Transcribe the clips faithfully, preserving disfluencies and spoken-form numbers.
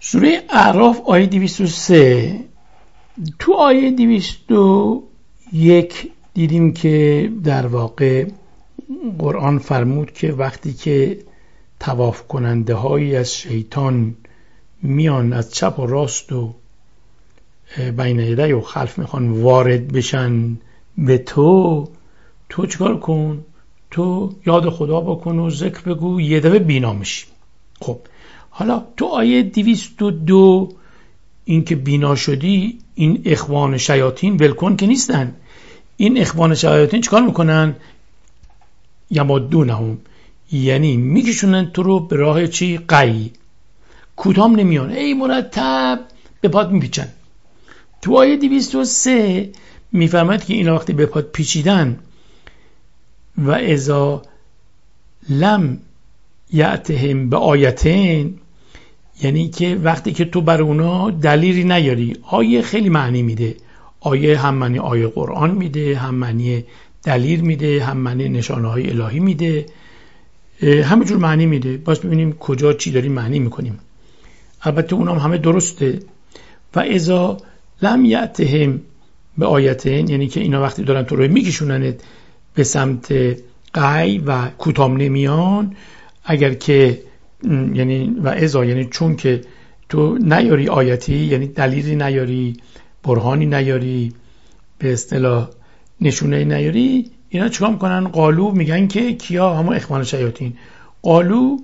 سوره اعراف آیه دویست و سه. تو آیه دویست و یک دیدیم که در واقع قرآن فرمود که وقتی که طواف کننده هایی از شیطان میان از چپ و راست و بین یدی و خلف میخوان وارد بشن به تو، تو چیکار کن؟ تو یاد خدا بکن و ذکر بگو، یه دفعه بینا میشی. خب حالا تو آیه دویست و دو این که بینا شدی، این اخوان شیاطین ولکن که نیستن. این اخوان شیاطین چیکار میکنن؟ یمدونهم، یعنی میکشونن تو رو به راه چی؟ قی. کدام نمیان، ای مرتب به پاد میپیچن. تو آیه دویست و سه میفهمد که این وقتی به پاد پیچیدن و اذا لم یأتهم به آیتین، یعنی که وقتی که تو بر اونا دلیلی نیاری. آیه خیلی معنی میده، آیه هم معنی آیه قرآن میده، هم معنی دلیل میده، هم معنی نشانه های الهی میده، همه جور معنی میده. باز ببینیم کجا چی داریم معنی میکنیم. البته اونام همه درسته. و اذا لم یأتهم به آیتین، یعنی که اینا وقتی دارن تو رو میکشوننت به سمت قی و کوتام نمیان، اگر که یعنی و اذا یعنی چون که تو نیاری آیتی، یعنی دلیلی نیاری، برهانی نیاری، به اصطلاح نشونه نیاری، اینا چیکار میکنن؟ قالو، میگن که کیا؟ همون اخوان شیاطین. قالو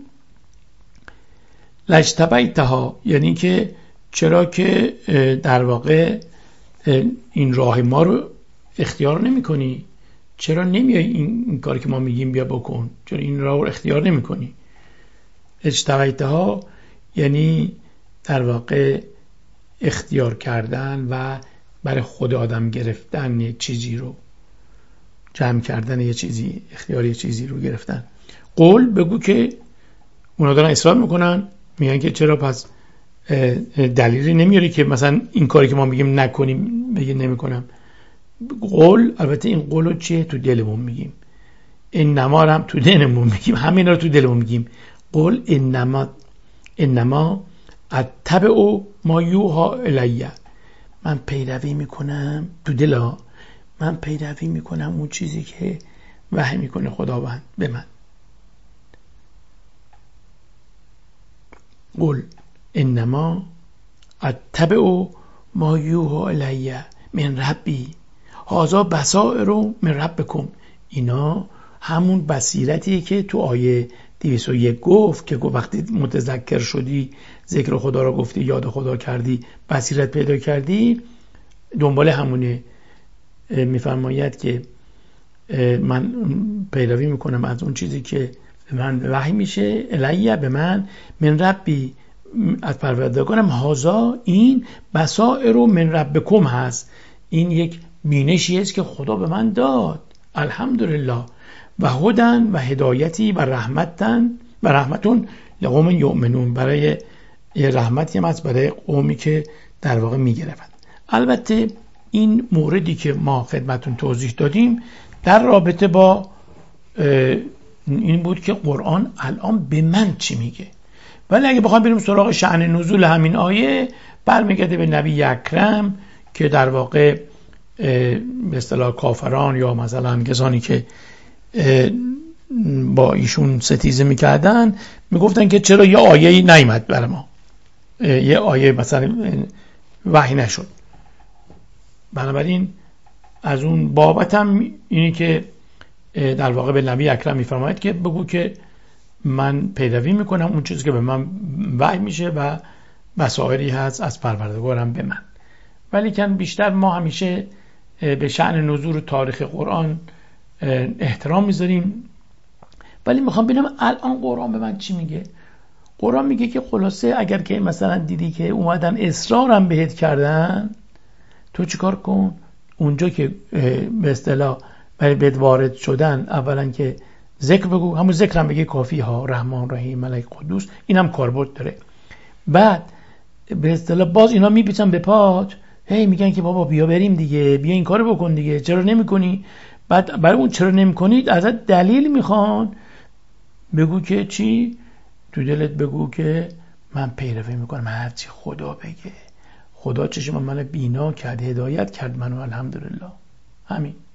لجتبیتها، یعنی که چرا که در واقع این راه ما رو اختیار نمی کنی؟ چرا نمیای این, این کاری که ما میگیم بیا بکن؟ چرا این راه رو اختیار نمی کنی؟ اجتبیتها یعنی در واقع اختیار کردن و برای خود آدم گرفتن یه چیزی رو، جمع کردن یه چیزی، اختیار یه چیزی رو گرفتن. قول بگو که اونا دارن اصرار میکنن، میگن که چرا پس دلیلی نمیاری که مثلا این کاری که ما میگیم نکنیم بگی نمیکنم. قول، البته این قولو چیه؟ تو دلمون میگیم. انما هم تو دلمون میگیم، همین رو تو دلمون میگیم. قول انما انما اتبع ما یوها الیه، من پیروی میکنم تو دلا، من پیروی میکنم اون چیزی که وحی میکنه خداوند به من. قل انما اتبع ما یوها الیه من ربی هذا بصائر من ربکم. اینا همون بصیرتیه که تو آیه دویست و یک گفت که گفت وقتی متذکر شدی، ذکر خدا رو گفتی، یاد خدا کردی، بصیرت پیدا کردی، دنبال همونه. میفرماید که من پیروی میکنم از اون چیزی که من وحی میشه الیه به من من ربی، از پروردگارم، هازا این بصائر من ربکم هست، این یک بینشی است که خدا به من داد، الحمدلله. و هدن و هدایتی و رحمتن و رحمتون لقوم یؤمنون، برای رحمتی هم هست برای قومی که در واقع میگرفت. البته این موردی که ما خدمتون توضیح دادیم در رابطه با این بود که قرآن الان به من چی میگه. ولی اگه بخوام بریم سراغ شأن نزول همین آیه، برمیگرده به نبی اکرم که در واقع به اصطلاح کافران یا مثلا کسانی که با ایشون ستیزه میکردن میگفتن که چرا یه آیه‌ای نیامد برای ما، یه آیه مثلا وحی نشد. بنابراین از اون بابت هم اینی که در واقع به نبی اکرم میفرماید که بگو که من پیروی میکنم اون چیزی که به من وحی میشه و بصائری هست از پروردگارم به من. ولی کن بیشتر ما همیشه به شأن نزول و تاریخ قرآن احترام میذاریم. ولی میخوام ببینم الان قرآن به من چی میگه. قرآن میگه که خلاصه اگر که مثلا دیدی که اومدن اصرارم بهت کردن، تو چیکار کن؟ اونجا که به اصطلاح برای بهت وارد شدن، اولا که ذکر بگو، همون ذکر هم بگه کافی ها، رحمان رحیم ملک قدوس، این هم کاربرد داره. بعد به اصطلاح باز اینا میپیچن به پات، هی میگن که بابا بیا بریم دیگه، بیا این کارو بکن دیگه، چرا نمیکنی؟ بعد برای اون چرا نمیکنید ازت دلیل میخوان. بگو که چی؟ تو دلت بگو که من پیروی میکنم هرچی خدا بگه. خدا چشم منو بینا کرد، هدایت کرد منو، الحمدلله. همین.